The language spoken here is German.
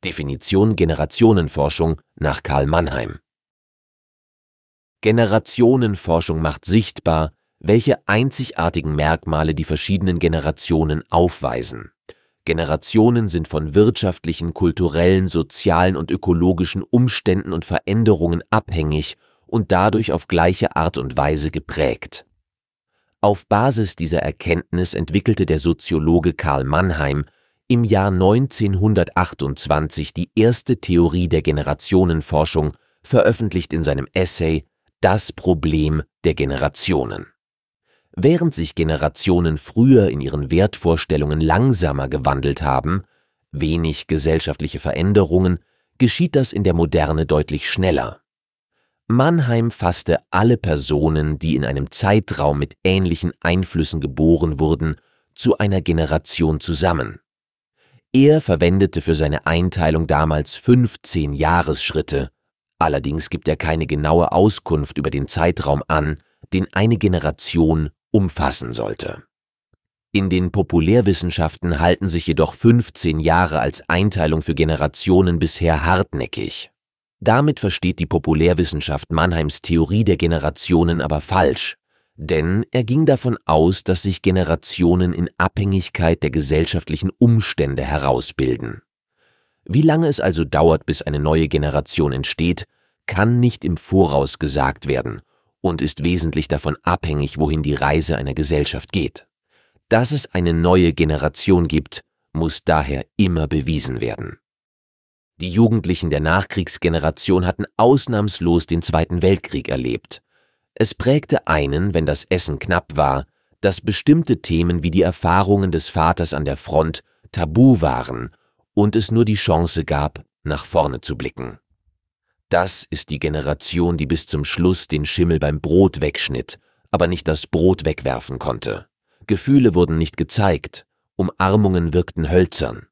Definition Generationenforschung nach Karl Mannheim. Generationenforschung macht sichtbar, welche einzigartigen Merkmale die verschiedenen Generationen aufweisen. Generationen sind von wirtschaftlichen, kulturellen, sozialen und ökologischen Umständen und Veränderungen abhängig und dadurch auf gleiche Art und Weise geprägt. Auf Basis dieser Erkenntnis entwickelte der Soziologe Karl Mannheim im Jahr 1928 die erste Theorie der Generationenforschung, veröffentlicht in seinem Essay »Das Problem der Generationen«. Während sich Generationen früher in ihren Wertvorstellungen langsamer gewandelt haben, wenig gesellschaftliche Veränderungen, geschieht das in der Moderne deutlich schneller. Mannheim fasste alle Personen, die in einem Zeitraum mit ähnlichen Einflüssen geboren wurden, zu einer Generation zusammen. Er verwendete für seine Einteilung damals 15 Jahresschritte, allerdings gibt er keine genaue Auskunft über den Zeitraum an, den eine Generation umfassen sollte. In den Populärwissenschaften halten sich jedoch 15 Jahre als Einteilung für Generationen bisher hartnäckig. Damit versteht die Populärwissenschaft Mannheims Theorie der Generationen aber falsch, denn er ging davon aus, dass sich Generationen in Abhängigkeit der gesellschaftlichen Umstände herausbilden. Wie lange es also dauert, bis eine neue Generation entsteht, kann nicht im Voraus gesagt werden und ist wesentlich davon abhängig, wohin die Reise einer Gesellschaft geht. Dass es eine neue Generation gibt, muss daher immer bewiesen werden. Die Jugendlichen der Nachkriegsgeneration hatten ausnahmslos den Zweiten Weltkrieg erlebt. Es prägte einen, wenn das Essen knapp war, dass bestimmte Themen wie die Erfahrungen des Vaters an der Front tabu waren und es nur die Chance gab, nach vorne zu blicken. Das ist die Generation, die bis zum Schluss den Schimmel beim Brot wegschnitt, aber nicht das Brot wegwerfen konnte. Gefühle wurden nicht gezeigt, Umarmungen wirkten hölzern.